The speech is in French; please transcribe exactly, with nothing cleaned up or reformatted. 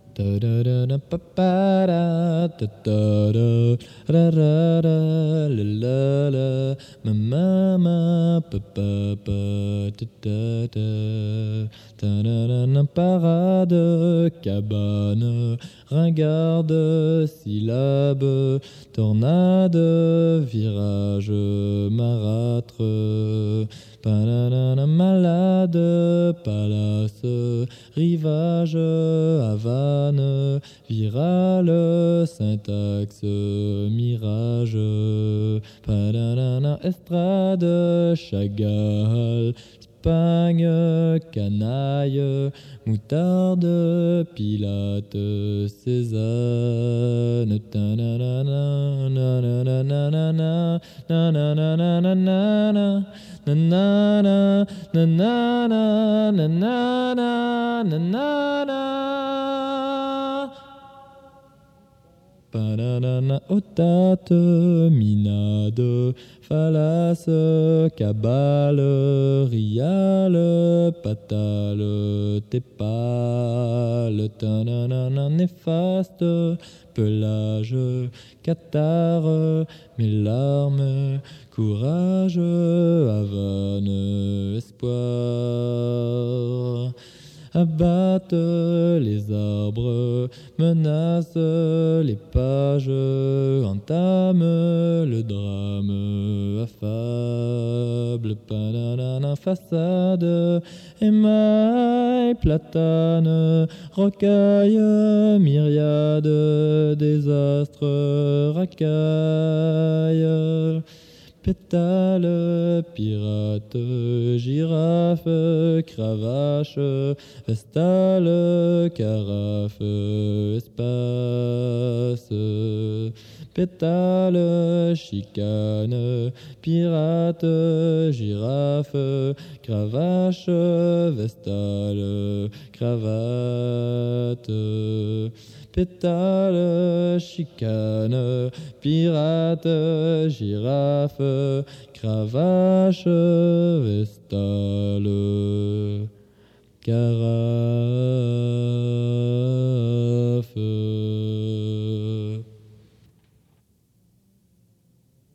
Ta-da-da-da, pa-pa-da, ta-ta-da, ra-ra-ra, la-la-la, ma-ma-ma, pa-pa-pa, ta-ta-ta, ta-da-da-da, parade, cabane, ringarde, syllabe, tornade, virage, marâtre, pa-da-da-da, malade, palace, rivage, Havane, virale, syntaxe, mirage, pa-da-da-da, estrade, Chagall, Espagne, canaille, moutarde, Pilate, Cézanne, ta-na-na-na, na-na-na-na-na, na-na-na-na-na-na. Na na na na na na na na na na na. Banana, otate, minade, fallace, cabale, riale, patale, tépale, tanana, néfaste, pelage, cathare, mes larmes, courage, Havane, espoir. Abattent les arbres, menacent les pages, entament le drame, affable, panana, façade, émail, platane, rocaille, myriade, désastre, racaille. Pétale, pirate, girafe, cravache, vestale, carafe, espace. Pétale, chicane, pirate, girafe, cravache, vestale, cravate. Pétale, chicane, pirate, girafe, cravache, vestale, car